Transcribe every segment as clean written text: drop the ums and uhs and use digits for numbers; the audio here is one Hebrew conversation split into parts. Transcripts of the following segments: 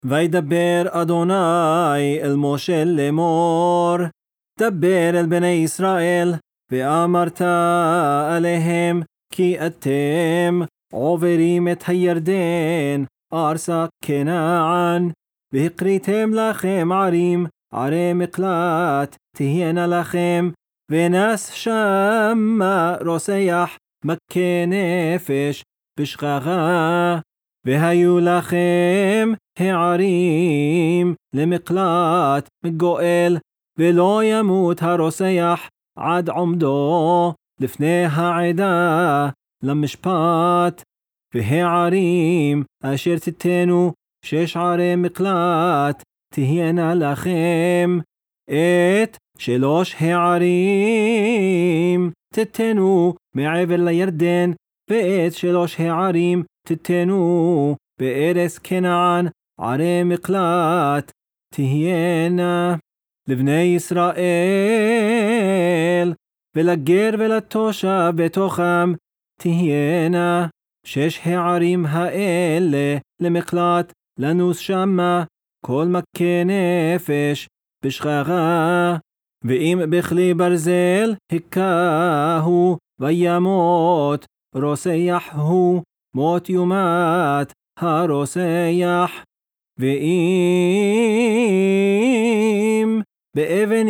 וידבר אדוני אל משה לאמור, דבר אל בני ישראל, ואמרת עליהם, כי אתם עוברים את הירדן, ארצה כנען, והקריתם לכם ערים, ערי מקלט, תהיינה לכם, ונס שמה רוסח, מכה נפש בשכחה, והיו לכם הערים למקלט מגואל, ולא ימות הרוסח עד עומדו לפני העדה למשפט. והערים אשר תתנו 6 ערי מקלט תהיינה לכם, את 3 הערים תתנו מעבר לירדן, ואת 3 הערים תתנו בארץ כנען, ערי מקלט תהיינה לבני ישראל, ולגר ולתושב בתוכם תהיינה 6 הערים האלה למקלט, לנוס שמה כל מכה נפש בשכחה. ואם בכלי ברזל הכהו וימות רוסח הוא, מות יומת הרוסח. ואם באבן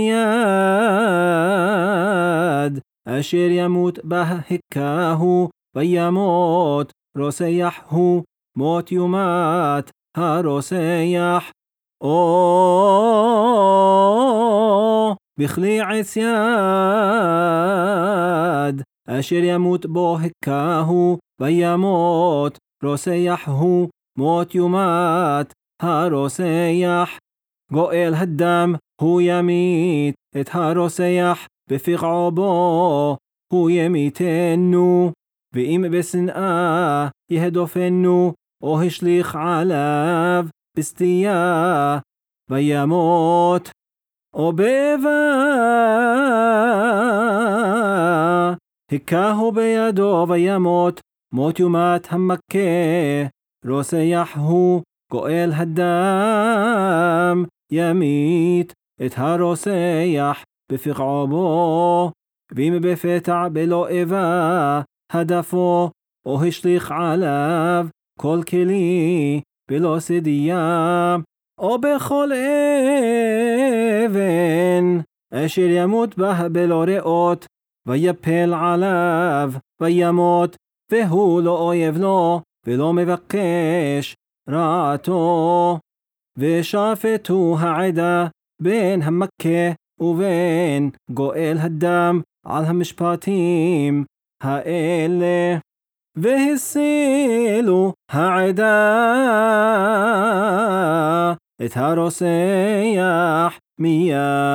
יד אשר ימות בה הכהו וימות רוסח הוא, מות יומת הרוסח. או בכלי עץ יד אשר ימות בו הכהו וימות רוסח הוא, מות יומת הרוסח. גואל הדם הוא ימית את הרוסח, בפגעו בו הוא ימיתנו. ואם בשנאה יהדופנו, או השליך עליו בסטייה וימות, או באיבה הכהו בידו וימות, מות יומת המכה רוסח הוא. גואל הדם ימית את הרוסח בפגעו בו. ואם בפתע בלא איבה הדפו, או השליך עליו כל כלי בלא סדייה, או בכל אבן אשר ימות בה בלא ראות, ויפל עליו וימות, והוא לא אויב לו ולא מבקש רעתו. ושפטו העדה בין המכה ובין גואל הדם על המשפטים האלה, והסילו העדה את הרוסח מיד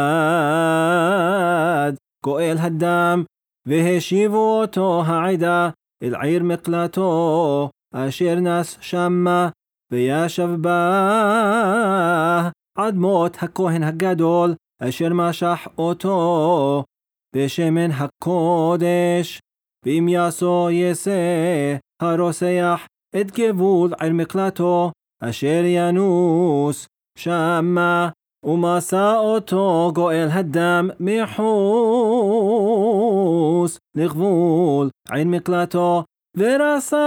גואל הדם, והשיבו אותו העדה אל עיר מקלטו אשר נס שמה, וישב בה עד מות הכהן הגדול אשר משח אותו בשמן הקודש. ואם יעשו יעשה הרוסח את גבול עיר מקלטו אשר ינוס שמה, ומסע אותו גואל הדם מחוץ לגבול עיר מקלטו, ורסח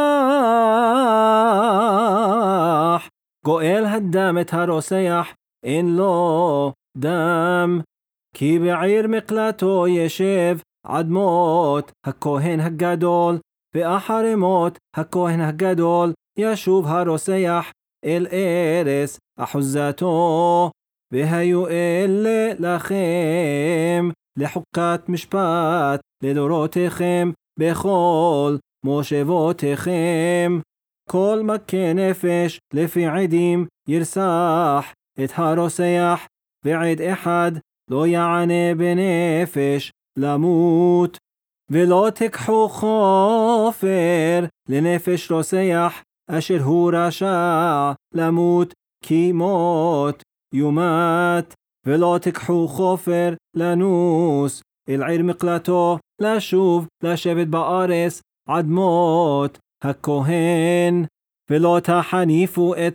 גואל הדם את הרוסח, אין לו דם, כי בעיר מקלטו ישב עד מות הכהן הגדול, ואחרי מות הכהן הגדול ישוב הרוסח אל ארץ אחוזתו. והיו אלה לכם לחוקת משפט לדורותיכם בכל מושבותיכם. כל מכה נפש לפי עדים ירסח את הרוסח, ועד אחד לא יענה בנפש למות. ולא תקחו חופר לנפש רוסח אשר הוא רשע למות, כי מות יומת. ולא תקחו חופר לנוס אל עיר מקלטו לשוב לשבת בארץ עד מות הכהן. ולא תחניפו את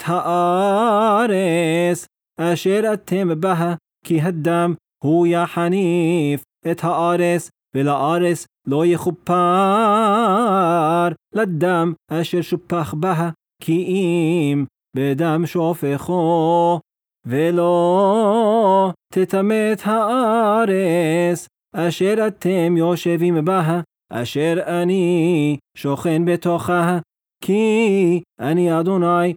הארץ אשר אתם בה, כי הדם הוא יחניף את הארץ, ולארץ לא יכופר לדם אשר שופך בה, כי אם בדם שופכו. ולא תטמא את הארץ אשר אתם יושבים בה, אשר אני שוכן בתוכה, כי אני אדוני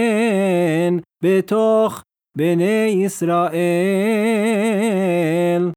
שוכן בתוך בני ישראל.